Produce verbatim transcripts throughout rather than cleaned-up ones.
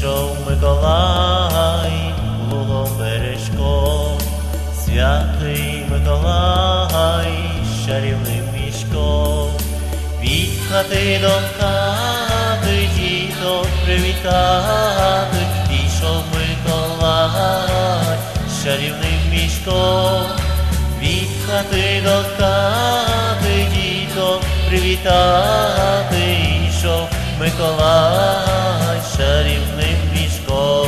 Прийшов Миколай лугом бережком, святий Миколай з чарівним мішком. Від хати до хати діток привітати, пішов Миколай з чарівним мішком. Від хати до хати діток привітати, йшов Миколай з чарівним мішком.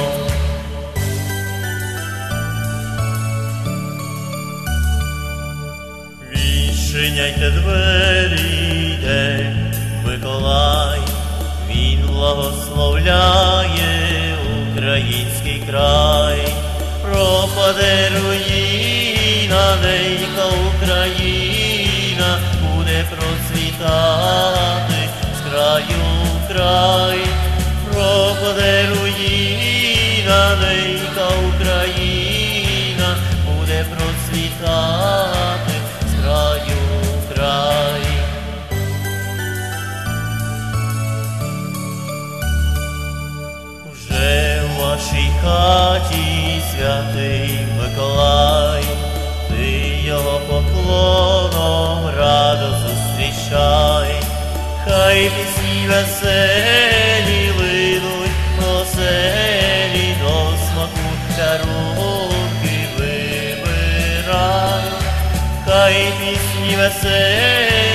Відчиняйте двері, йде Миколай, він благословляє український край. Пропаде руїна, ненька Україна, буде процвітати з краю в край. Пропаде руїна, ненька Україна, буде процвітати з краю в край. Вже в вашій хаті святий Миколай, ти його поклоном радо зустрічай. Хай пісні веселі линуть оселі, до смаку дарунки вибирай. Хай пісні веселі